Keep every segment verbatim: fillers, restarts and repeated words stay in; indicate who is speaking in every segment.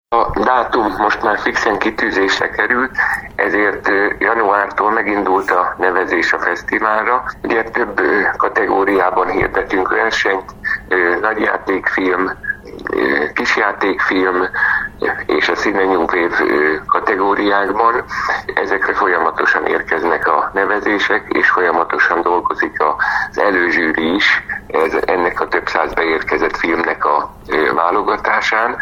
Speaker 1: A dátum most már fixen kitűzésre került, ezért januártól megindult a nevezés a fesztiválra. Ugye több kategóriában hirdetünk versenyt, nagyjátékfilm, kisjátékfilm és a Cine New Wave kategóriákban. Ezekre folyamatosan érkeznek a nevezések, és folyamatosan dolgozik az előzsűri is ez, ennek a több száz beérkezett filmnek a válogatásán.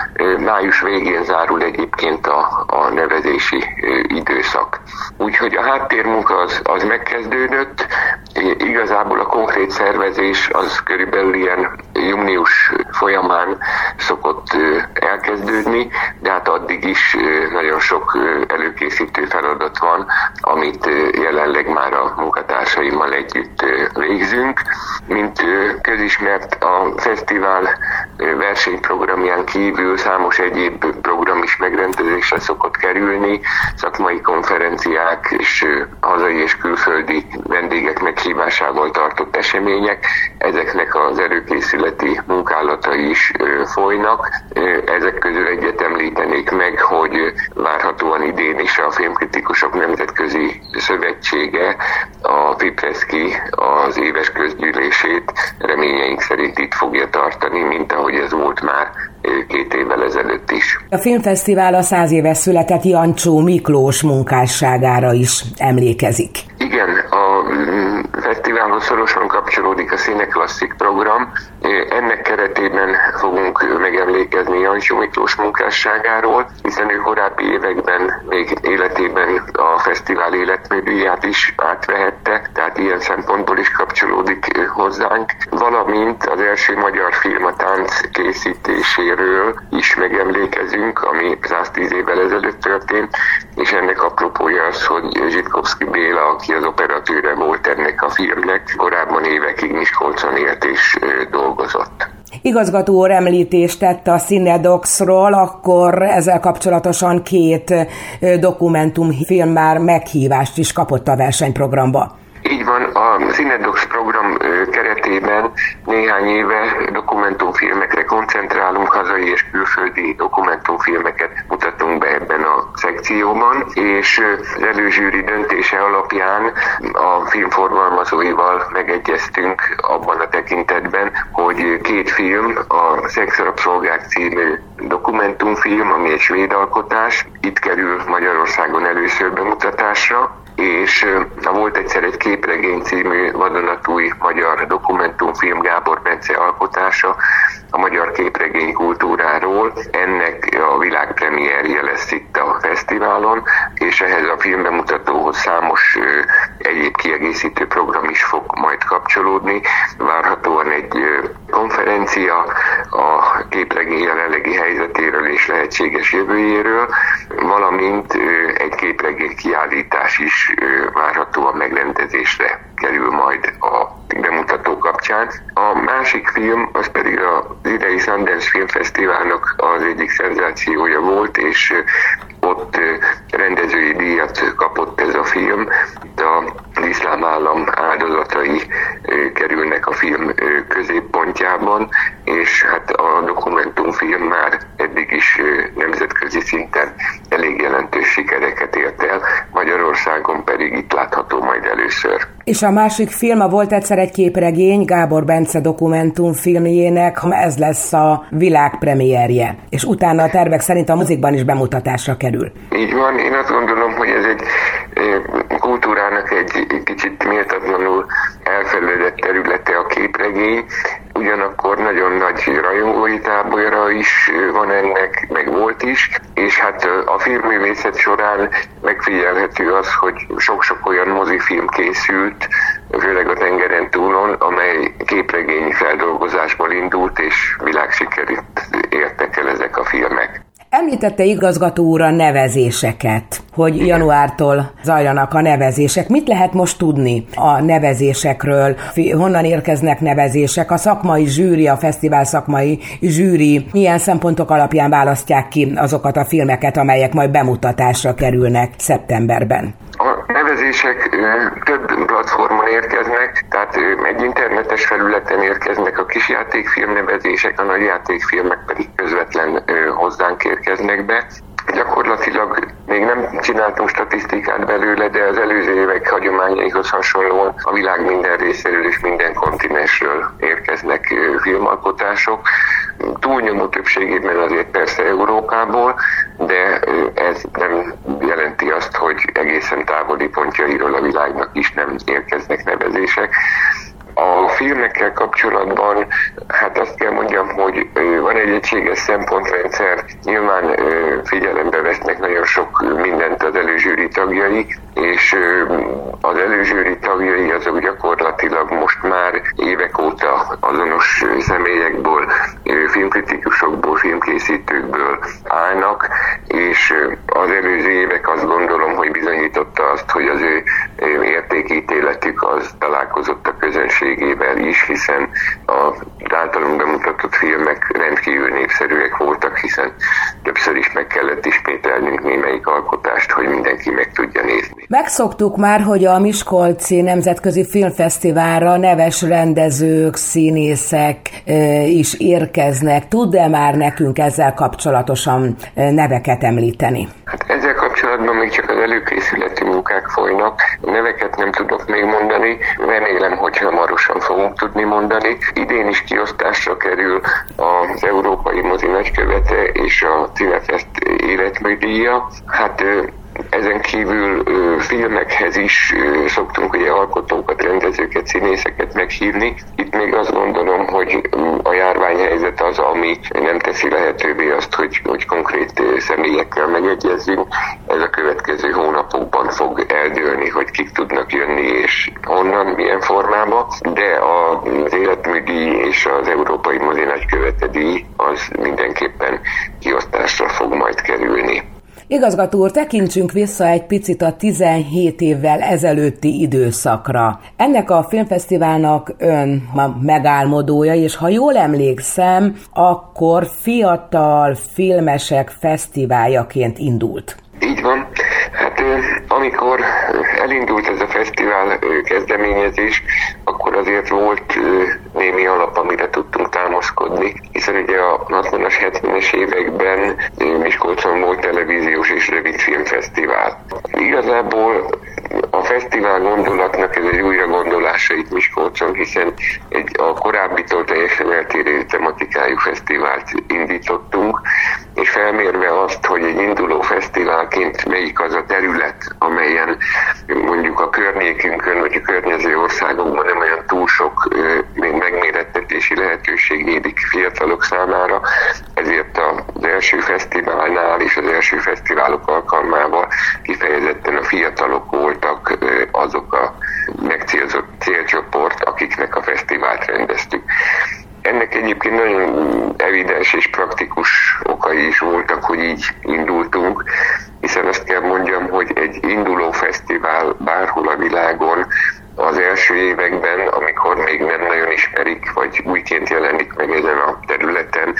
Speaker 1: Május végén zárul egyébként a, a nevezési időszak. Úgyhogy a háttérmunka az, az megkezdődött, igazából a konkrét szervezés az körülbelül ilyen június folyamán szokott elkezdődni, de hát addig is nagyon sok előkészítő feladat van, amit jelenleg már a munkatársaimmal együtt végzünk. Mint közismert, a fesztivál versenyprogramján kívül számos egyéb program is megrendezésre szokott kerülni, szakmai konferenciák és hazai és külföldi vendégek meghívásával tartott események. Ezeknek az előkészületi munkálatai is folynak. Ezek közül egyet említenék meg, hogy várhatóan idén is a Filmkritikusok Nemzetközi Szövetsége, a Fipreszki az éves közgyűlését reményeink szerint itt fogja tartani, mint ahogy ez volt már két évvel ezelőtt is.
Speaker 2: A filmfesztivál a száz éves született Jancsó Miklós munkásságára is emlékezik.
Speaker 1: Igen, a fesztiválhoz szorosan kapcsolódik a Cineklasszik program. Ennek keretében fogunk megemlékezni Jancsó Miklós munkásságáról, hiszen ő korábbi években még életében a fesztivál életműdíját is átvehette, tehát ilyen szempontból is kapcsolódik hozzánk. Valamint az első magyar film a tánc készítéséről is megemlékezünk, ami száztíz évvel ezelőtt történt, és ennek apropója az, hogy Zsitkovszky Béla, aki az operatőre volt ennek a filmnek, korábban évekig Miskolcon élt és dolgozott.
Speaker 2: Igazgató úr említést tett a Cinedocsról, akkor ezzel kapcsolatosan két dokumentumfilm már meghívást is kapott a versenyprogramba.
Speaker 1: Így van, a Cinedocs program keretében néhány éve dokumentumfilmekre koncentrálunk, hazai és külföldi dokumentumfilmeket mutatunk be ebben a szekcióban, és az előzsűri döntése alapján a filmforgalmazóival megegyeztünk abban a tekintetben, hogy két film, a Szexrabszolgák című dokumentumfilm, ami egy svéd alkotás, itt kerül Magyarországon először bemutatásra, és a Volt egyszer egy képregény című vadonatúj magyar dokumentumfilm Gábor Bence alkotása a magyar képregény kultúráról. Ennek a világpremierje lesz itt a fesztiválon, és ehhez a filmbemutatóhoz számos egyéb kiegészítő program is fog majd kapcsolódni. Várhatóan egy konferencia a képregény jelenlegi helyzetéről és lehetséges jövőjéről, valamint egy képregény kiállítás is várhatóan megrendezésre kerül majd a bemutató kapcsán. A másik film az pedig az idei Sundance Filmfesztiválnak az egyik szenzációja volt, és ott rendezői díjat kapott ez a film. Itt az iszlám állam áldozatai kerülnek a film középpontjában, és hát a dokumentumfilm már eddig is nemzetközi szinten elég jelentős sikereket ért el, Magyarországon pedig itt látható majd először.
Speaker 2: És a másik film, a Volt egyszer egy képregény, Gábor Bence dokumentumfilmjének, ez lesz a világpremierje, és utána a tervek szerint a mozikban is bemutatásra kerül.
Speaker 1: Így van, én azt gondolom, hogy ez egy kultúrának egy kicsit méltatlanul elfeledett területe a képregény, ugyanakkor nagyon nagy rajongói tábora is van ennek, meg volt is, és hát a filmművészet során megfigyelhető az, hogy sok-sok olyan mozifilm készült, főleg a tengeren túlon, amely képregényi feldolgozásból indult, és világsikerét értek el ezek a filmek.
Speaker 2: Említette igazgató úr a nevezéseket, hogy januártól zajlanak a nevezések. Mit lehet most tudni a nevezésekről? Honnan érkeznek nevezések? A szakmai zsűri, a fesztivál szakmai zsűri milyen szempontok alapján választják ki azokat a filmeket, amelyek majd bemutatásra kerülnek szeptemberben?
Speaker 1: A nevezés nevezések több platformon érkeznek, tehát egy internetes felületen érkeznek a kisjátékfilm nevezések, a nagyjátékfilmek pedig közvetlen hozzánk érkeznek be. Gyakorlatilag még nem csináltunk statisztikát belőle, de az előző évek hagyományaihoz hasonlóan a világ minden részéről és minden kontinensről érkeznek filmalkotások. Túlnyomó többségében azért persze Európából, de ez nem jelenti azt, hogy egészen távoli pontjairól a világnak is nem érkeznek nevezések. A filmekkel kapcsolatban, hát azt kell mondjam, hogy van egy egységes szempontrendszer, nyilván figyelembe vesznek nagyon sok mindent az előzsűri tagjai, és az előzsűri tagjai azok gyakorlatilag most már évek óta azonos személyekből, filmkritikusokból, filmkészítőkből állnak, és az előző évek azt gondolom, hogy bizonyította azt, hogy az ő értékítéletük az találkozott a közönségével is, hiszen az általunk bemutatott filmek rendkívül népszerűek voltak, hiszen többször is meg kellett ismételnünk némelyik alkotást, hogy mindenki meg tudja nézni.
Speaker 2: Megszoktuk már, hogy a Miskolci Nemzetközi Filmfesztiválra neves rendezők, színészek is érkeznek. Tud-e már nekünk ezzel kapcsolatosan neveket említeni?
Speaker 1: Hát ezzel kapcsolatban még csak az előkészületi munkák folynak. Neveket nem tudok még mondani. Remélem, hogy hamarosan fogunk tudni mondani. Idén is kiosztásra kerül az Európai Mozi Nagykövete és a Cinefest életműdíja. Hát ezen kívül ö, filmekhez is ö, szoktunk ugye alkotókat, rendezőket, színészeket meghívni. Itt még azt gondolom, hogy a járványhelyzet az, ami nem teszi lehetővé azt, hogy, hogy konkrét személyekkel megegyezzünk. Ez a következő hónapokban fog eldőlni, hogy kik tudnak jönni és honnan, milyen formában. De az életműdíj és az Európai Mozi Nagykövete díj az mindenképpen kiosztásra fog majd kerülni.
Speaker 2: Igazgató úr, tekintsünk vissza egy picit a tizenhét évvel ezelőtti időszakra. Ennek a filmfesztiválnak ön a megálmodója, és ha jól emlékszem, akkor fiatal filmesek fesztiváljaként indult.
Speaker 1: Így van. Hát amikor elindult ez a fesztivál kezdeményezés, akkor azért volt némi alap, amire tudtunk támaszkodni, hiszen ugye a hatvanas, hetvenes években Miskolcon volt televíziós és rövidfilmfesztivál. Igazából a fesztivál gondolatnak ez egy újra gondolása itt Miskolcon, hiszen egy a korábbitól teljesen eltérő tematikájú fesztivált indítottunk, és felmérve azt, hogy egy induló fesztiválként melyik az a terület, amelyen mondjuk a környékünkön vagy a környező országokban nem olyan túl sok megmérettetési lehetőség nyílik fiatalok számára, ezért az első fesztiválnál és az első fesztiválok alkalmával kifejezetten a fiatalok voltak azok a megcélzott célcsoport, akiknek a fesztivált rendeztük. Ennek egyébként nagyon evidens és praktikus okai is voltak, hogy így indultunk, hiszen azt kell mondjam, hogy egy induló fesztivál bárhol a világon az első években, amikor még nem nagyon ismerik, vagy újként jelenik meg ezen a területen,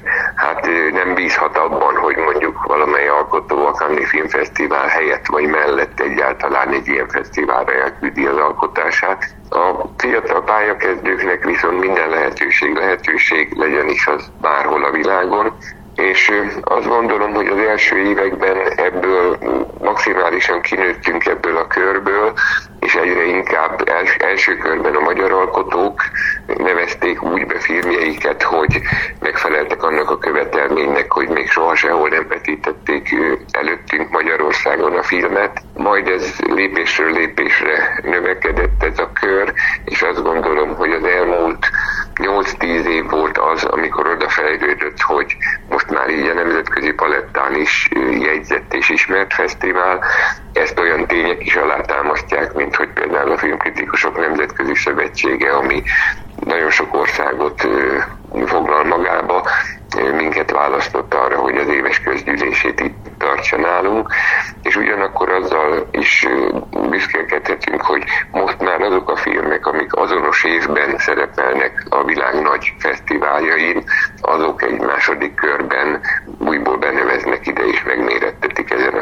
Speaker 1: hát nem bízhat abban, hogy mondjuk valamely alkotó a Cannes Filmfesztivál helyett vagy mellett egyáltalán egy ilyen fesztiválra elküldi az alkotását. A fiatal pályakezdőknek viszont minden lehetőség, lehetőség legyen is az bárhol a világon, és azt gondolom, hogy az első években ebből maximálisan kinőttünk ebből a körből, és egyre inkább els, első körben a magyar alkotók nevezték úgy be filmjeiket, hogy megfeleltek annak a követelménynek, hogy még soha sehol nem vetítették előttünk Magyarországon a filmet. Majd ez lépésről lépésre növekedett ez a kör, és azt gondolom, hogy az elmúlt nyolc-tíz év volt az, amikor odafejlődött, hogy most már így a nemzetközi palettán is jegyzett és ismert fesztivál. Ezt olyan tények is alátámasztják, mint hogy például a Filmkritikusok Nemzetközi Szövetsége, ami nagyon sok országot foglal magába, minket választott arra, hogy az éves közgyűlését itt tartsa nálunk, és ugyanakkor azzal is büszkélkedhetünk, hogy most már azok a filmek, amik azonos évben szerepelnek a világ nagy fesztiváljain, azok egy második körben újból beneveznek ide és megmérettetik ezen a fesztiválon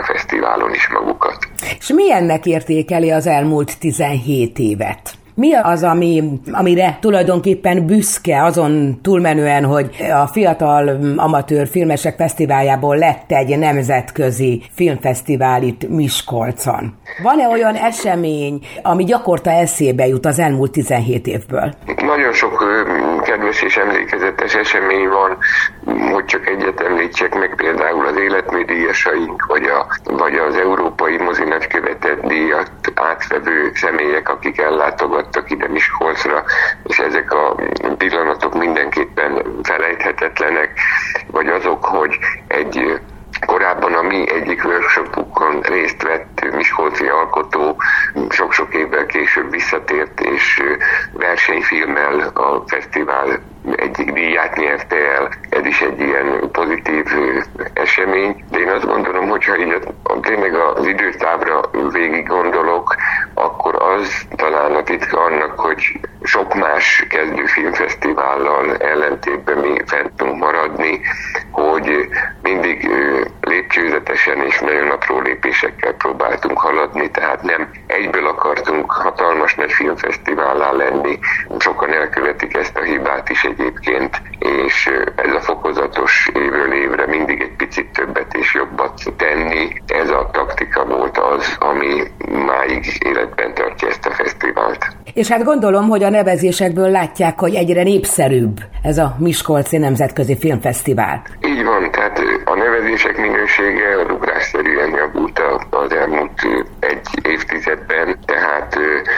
Speaker 1: filmfesztiválon is magukat.
Speaker 2: És milyennek értékeli az elmúlt tizenhét évet? Mi az, ami, amire tulajdonképpen büszke, azon túlmenően, hogy a fiatal amatőr filmesek fesztiváljából lett egy nemzetközi filmfesztivál itt Miskolcon? Van-e olyan esemény, ami gyakorta eszébe jut az elmúlt tizenhét évből?
Speaker 1: Nagyon sok kedves és emlékezetes esemény van, hogy csak egyet említsek meg, például az életműdíjasaink, vagy, a, vagy az Európai Mozi Nagykövetet díjat átvevő személyek, akik ellátogattak ide Miskolcra, és ezek a pillanatok mindenképpen felejthetetlenek, vagy azok, hogy egy korábban a mi egyik workshopukon részt vett miskolci alkotó sok-sok évvel később visszatért, és versenyfilmmel a fesztivál egyik díját nyerte el. Ez is egy ilyen pozitív esemény. De én azt gondolom, hogyha így tényleg az időtávra végig gondolok, akkor az talán a titka annak, hogy sok más kezdő filmfesztivállal ellentétben mi fent tudunk maradni, hogy mindig lépcsőzetesen és nagyon apró lépésekkel próbáltunk haladni, tehát nem egyből akartunk hatalmas nagy filmfesztivállá lenni. Sokan elkövetik ezt a hibát is egyébként, és ez a fokozatos évről évre mindig egy picit többet és jobbat tenni, ez a taktika volt az, ami máig életben tartja ezt a fesztivált.
Speaker 2: És hát gondolom, hogy a nevezésekből látják, hogy egyre népszerűbb ez a Miskolci Nemzetközi Filmfesztivál.
Speaker 1: Így van, tehát a nevezések minősége ugrásszerűen javult az elmúlt egy évtizedben, tehát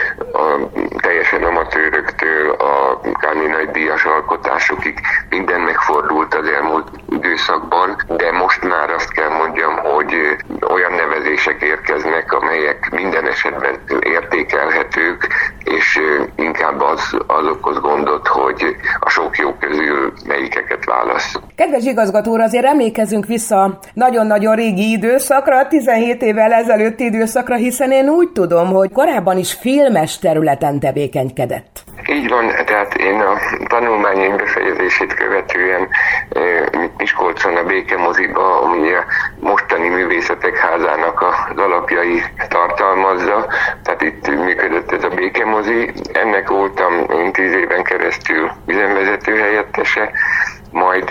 Speaker 1: a teljesen amatőröktől a Cannes nagydíjas alkotásokig minden megfordult az elmúlt időszakban, de most már azt kell mondjam, hogy olyan nevezések érkeznek, amelyek minden esetben értékelhetők, és inkább az, az okoz gondot, hogy a sok jó közül melyikeket válasszuk.
Speaker 2: Kedves igazgató úr, azért emlékezzünk vissza nagyon-nagyon régi időszakra, tizenhét évvel ezelőtti időszakra, hiszen én úgy tudom, hogy korábban is filmes területen tevékenykedett.
Speaker 1: Így van, tehát én a tanulmányaim befejezését követően Miskolcon a Béke moziba, ami a mostani Művészetek Házának az alapjai tartalmazza, tehát itt működött ez a Béke mozi. Ennek voltam én tíz éven keresztül üzemvezető helyettese, majd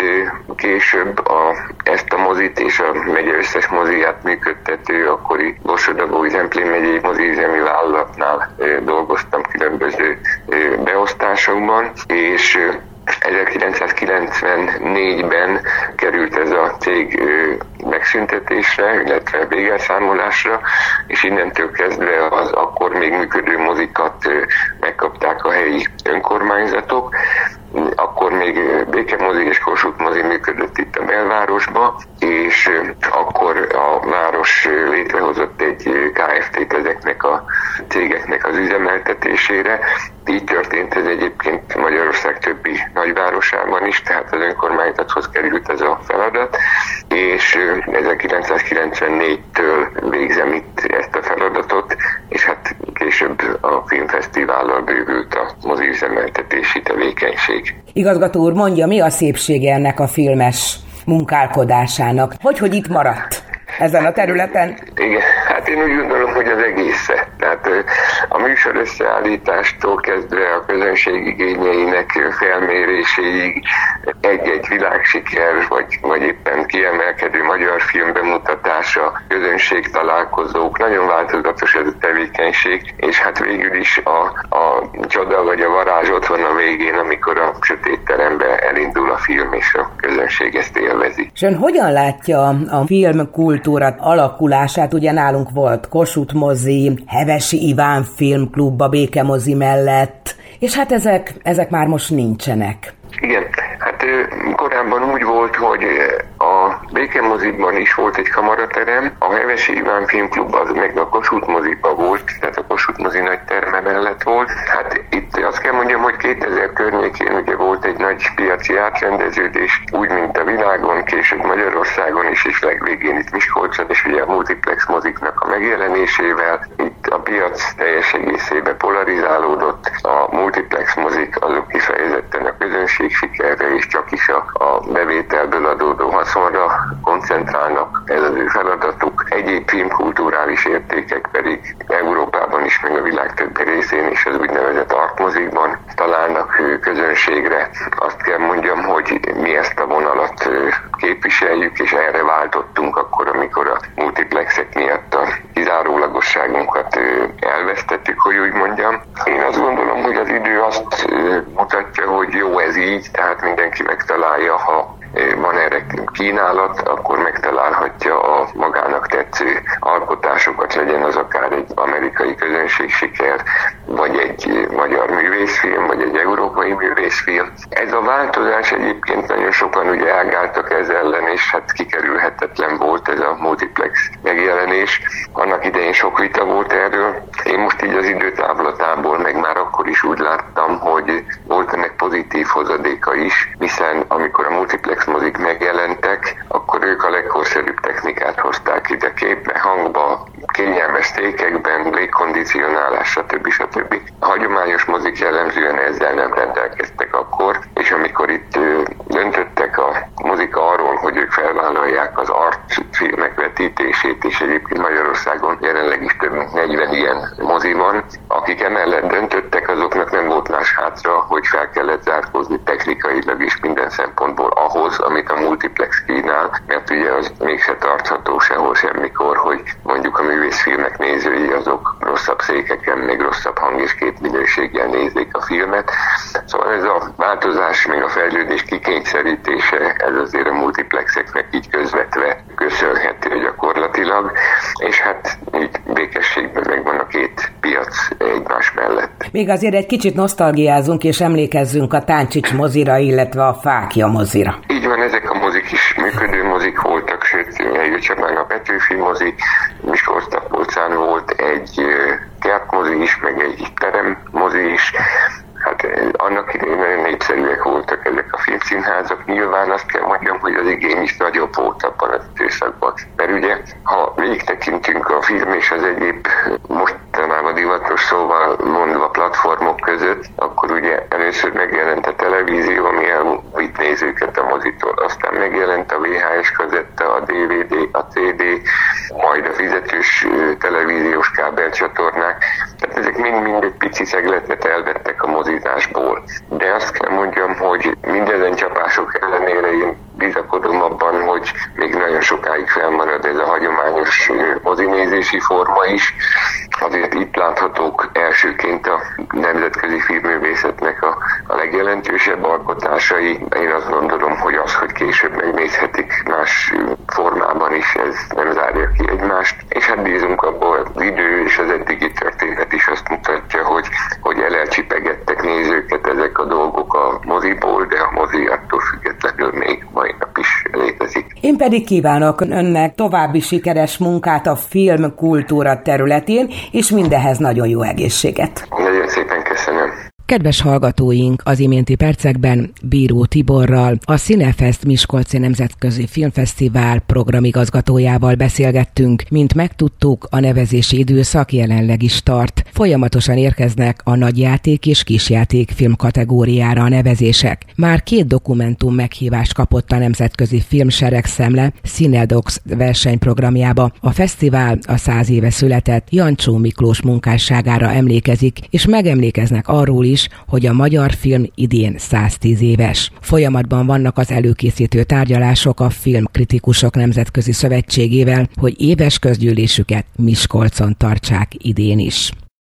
Speaker 1: később a, ezt a mozit és a megye összes moziját működtető akkori Borsod-Abaúj-Zemplén megyei moziüzemi vállalatnál dolgoztam különböző beosztásokban, és ezerkilencszázkilencvennégyben került ez a cég megszüntetésre, illetve végelszámolásra, és innentől kezdve az akkor még működő mozikat megkapták a helyi önkormányzatok. Akkor még Béke mozi és Kossuth mozi működött itt a belvárosba, és akkor a város létrehozott egy ká ef té-t ezeknek a cégeknek az üzemeltetésére. Így történt ez egyébként Magyarország többi nagyvárosában is, tehát az önkormányzathoz került ez a feladat, és ezerkilencszázkilencvennégytől végzem itt ezt a feladatot, és hát később a filmfesztivállal bővült a moziüzemeltetési tevékenység.
Speaker 2: Igazgató úr, mondja, mi a szépsége ennek a filmes munkálkodásának? Hogy, hogy itt maradt ezen a területen?
Speaker 1: Igen, hát én úgy gondolom, hogy az egésze. Tehát a műsor összeállítástól kezdve a közönség igényeinek felméréséig egy-egy világsiker, vagy, vagy éppen kiemelkedő magyar film bemutatása, közönség találkozók, nagyon változatos ez a tevékenység, és hát végül is a, a csoda vagy a varázs ott van a végén, amikor a sötét terembe elindul a film, és a közönség ezt élvezi.
Speaker 2: És ön hogyan látja a filmkultúra alakulását? Ugye nálunk volt Kossuth mozi, Hevesi Iván filmklub a Béke mozi mellett, és hát ezek, ezek már most nincsenek.
Speaker 1: Igen, hát korábban úgy volt, hogy a Béke moziban is volt egy kamaraterem, a Hevesi Iván filmklub az meg a Kossuth moziban volt, tehát a Kossuth mozi nagy terme mellett volt. Hát itt azt kell mondjam, hogy kétezer környékén ugye volt egy nagy piaci átrendeződés, úgy, mint a világon, később Magyarországon is, és legvégén itt Miskolcon, és ugye a multiplex moziknak a megjelenésével itt a piac teljes egészében polarizálódott, a multiplex mozik azok kifejezetten a közönség sikerre és csak is a, a bevételből adódó haszonra koncentrálnak, ez az ő feladatuk. egyéb filmkulturális értékek pedig Európában is, meg a világ többi részén is az úgynevezett artmozikban találnak közönségre. Azt kell mondjam, hogy mi ezt a vonalat képviseljük, és erre váltottunk akkor, amikor a multiplexek miatt a kizárólagosságunkat elvesztettük, hogy úgy mondjam. Én azt gondolom, hogy az idő azt mutatja, hogy jó ez így, tehát mindenki megtalálja, ha van erre kínálat, akkor megtalálhatja a magának tetsző alkotásokat, legyen az akár egy amerikai közönség siker, vagy egy magyar művészfilm, vagy egy európai művészfilm. Ez a változás egyébként nagyon sokan ugye elgáltak ez ellen, és hát kikerülhetetlen volt ez a multiplex megjelenés. Annak idején sok vita volt erről. Én most így az időtávlatából meg már akkor is úgy láttam, hogy volt ennek pozitív hozadéka is, hiszen amikor a multiplex mozik megjelentek, akkor ők a legkorszerűbb technikát hozták ide képbe, hangba, kényelmes székekben, légkondicionálás, stb. stb. A hagyományos mozik jellemzően ezzel nem rendelkeztek akkor, és amikor itt döntöttek a mozika arról, hogy ők felvállalják az art filmek vetítését, és egyébként Magyarországon jelenleg is több mint negyven ilyen mozi van, akik emellett döntöttek, azoknak nem volt más hátra, hogy fel kellett zárkózni technikailag is minden szempontból ahhoz, amit a multiplex kínál, mert ugye az mégse tartható sehol semmikor, hogy mondjuk a művészfilmek nézői azok rosszabb székeken, még rosszabb hang és képminőséggel nézik a filmet. Szóval ez a változás, még a fejlődés kikényszerítése, ez azért a multiplexeknek így közvetve köszönhető gyakorlatilag, és hát így békességben megvan a két piac egymás mellett.
Speaker 2: Még azért egy kicsit nosztalgiázunk és emlékezzünk a Táncsics mozira, illetve a Fáklya mozira.
Speaker 1: Így van, ezek a mozik is működő mozik voltak, sőt, Jegyőcsabán a Petőfi mozi, Miskolc-Tapolcán volt egy kertmozi is, meg egy teremmozi is. Hát annak idején nagyon népszerűek voltak ezek a filmszínházak. Nyilván azt kell mondjam, hogy az igény is nagyobb volt abban az időszakban. Mert ugye, ha végigtekintünk a film és az egyéb mostanában divatos szóval mondva platformok között, akkor ugye először megjelent a televízió, ami elvitt nézőket a mozitól. Aztán megjelent a vé há es kazetta, a dé vé dé, a cé dé, majd a fizetős televíziós kábelcsatornák. Tehát ezek mind-mind egy pici szegletet elvettek a mozitásból. De azt kell mondjam, hogy mindezen csapások ellenére én bizakodom abban, hogy még nagyon sokáig felmarad ez a hagyományos mozinézési forma is. Azért itt láthatók elsőként a nemzetközi filmművészetnek a, a legjelentősebb alkotásai. Én azt gondolom, hogy az, hogy később megnézhetik más formában is, ez nem zárja ki egymást. És hát bízunk abból, az idő és az eddigi történet is azt mutatja, hogy, hogy elelcsipegettek nézőket ezek a dolgok a moziból, de a mozi attól függetlenül még mai nap is létezik.
Speaker 2: Én pedig kívánok önnek további sikeres munkát a filmkultúra területén, és mindehez nagyon jó egészséget.
Speaker 1: Nagyon szépen köszönöm.
Speaker 2: Kedves hallgatóink, az iménti percekben Bíró Tiborral, a Cinefest Miskolci Nemzetközi Filmfesztivál programigazgatójával beszélgettünk. Mint megtudtuk, a nevezési időszak jelenleg is tart. Folyamatosan érkeznek a nagyjáték és kisjáték film kategóriára a nevezések. Már két dokumentum meghívást kapott a Nemzetközi Filmsereg Szemle Cinedox versenyprogramjába. A fesztivál a száz éve született Jancsó Miklós munkásságára emlékezik, és megemlékeznek arról is, hogy a magyar film idén száztíz éves. Folyamatban vannak az előkészítő tárgyalások a Filmkritikusok Nemzetközi Szövetségével, hogy éves közgyűlésüket Miskolcon tartsák idén is.